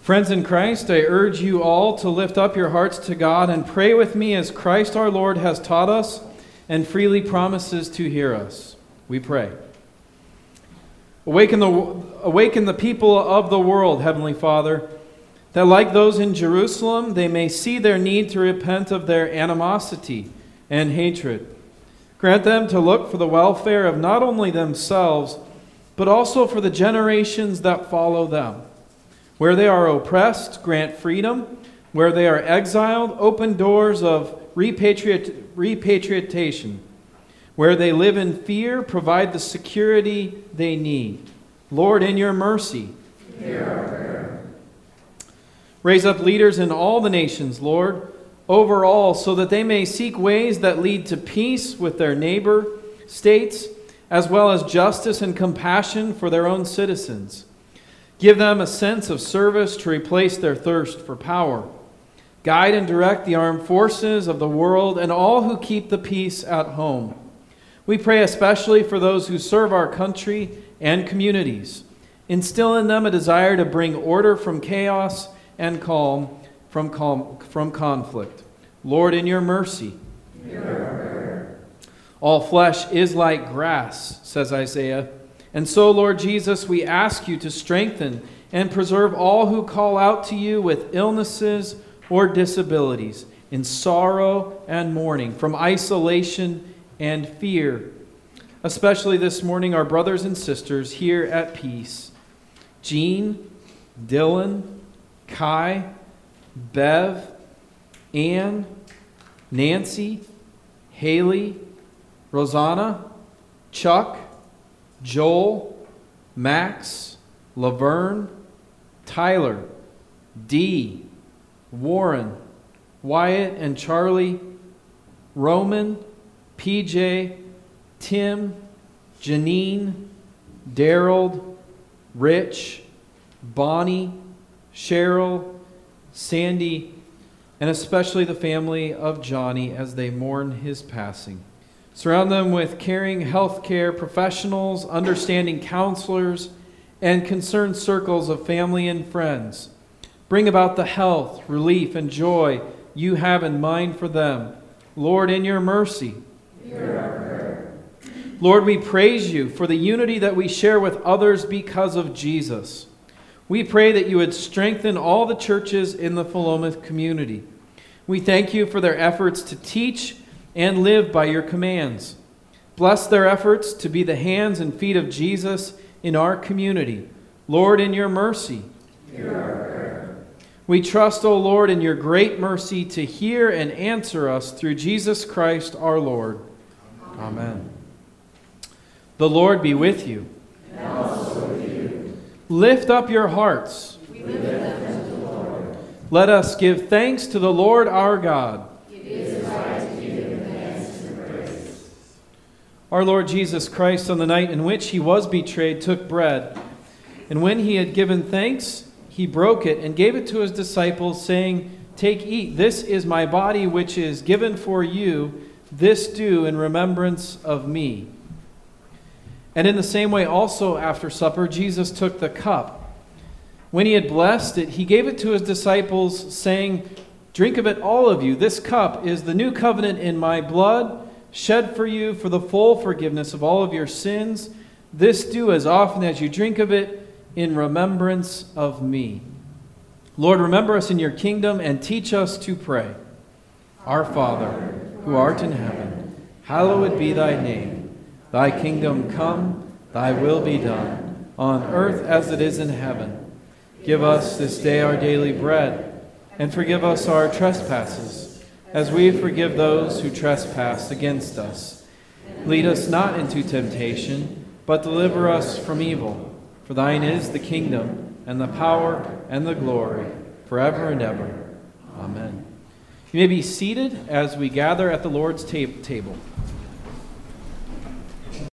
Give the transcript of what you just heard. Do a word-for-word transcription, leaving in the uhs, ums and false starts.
Friends in Christ, I urge you all to lift up your hearts to God and pray with me as Christ our Lord has taught us and freely promises to hear us. We pray. Awaken the, awaken the people of the world, Heavenly Father, that like those in Jerusalem, they may see their need to repent of their animosity and hatred. Grant them to look for the welfare of not only themselves, but also for the generations that follow them. Where they are oppressed, grant freedom. Where they are exiled, open doors of repatriat- repatriation. Where they live in fear, provide the security they need. Lord, in your mercy, hear our prayer. Raise up leaders in all the nations, Lord, over all, so that they may seek ways that lead to peace with their neighbor states, as well as justice and compassion for their own citizens. Give them a sense of service to replace their thirst for power. Guide and direct the armed forces of the world and all who keep the peace at home. We pray especially for those who serve our country and communities. Instill in them a desire to bring order from chaos and calm from, calm, from conflict. Lord, in your mercy, hear our prayer. All flesh is like grass, says Isaiah. And so, Lord Jesus, we ask you to strengthen and preserve all who call out to you with illnesses or disabilities, in sorrow and mourning, from isolation and fear. Especially this morning, our brothers and sisters here at Peace. Jean, Dylan, Kai, Bev, Ann, Nancy, Haley, Rosanna, Chuck, Joel, Max, Laverne, Tyler, Dee, Warren, Wyatt and Charlie, Roman, P J, Tim, Janine, Daryl, Rich, Bonnie, Cheryl, Sandy, and especially the family of Johnny as they mourn his passing. Surround them with caring healthcare professionals, understanding counselors, and concerned circles of family and friends. Bring about the health, relief, and joy you have in mind for them. Lord, in your mercy, hear our prayer. Lord, we praise you for the unity that we share with others because of Jesus. We pray that you would strengthen all the churches in the Philomath community. We thank you for their efforts to teach and live by your commands. Bless their efforts to be the hands and feet of Jesus in our community. Lord, in your mercy, hear our prayer. We trust, O Lord, in your great mercy to hear and answer us through Jesus Christ our Lord. Amen. Amen. The Lord be with you. And also with you. Lift up your hearts. We lift them to the Lord. Let us give thanks to the Lord our God. It is right to give him thanks and praise. Our Lord Jesus Christ, on the night in which he was betrayed, took bread. And when he had given thanks, he broke it and gave it to his disciples, saying, "Take, eat. This is my body, which is given for you. This do in remembrance of me." And in the same way also after supper, Jesus took the cup. When he had blessed it, he gave it to his disciples, saying, "Drink of it, all of you. This cup is the new covenant in my blood, shed for you for the full forgiveness of all of your sins. This do as often as you drink of it in remembrance of me." Lord, remember us in your kingdom and teach us to pray. Our Father, who art in heaven, hallowed be thy name. Thy kingdom come, thy will be done, on earth as it is in heaven. Give us this day our daily bread, and forgive us our trespasses, as we forgive those who trespass against us. Lead us not into temptation, but deliver us from evil. For thine is the kingdom, and the power, and the glory, forever and ever. Amen. You may be seated as we gather at the Lord's ta- table.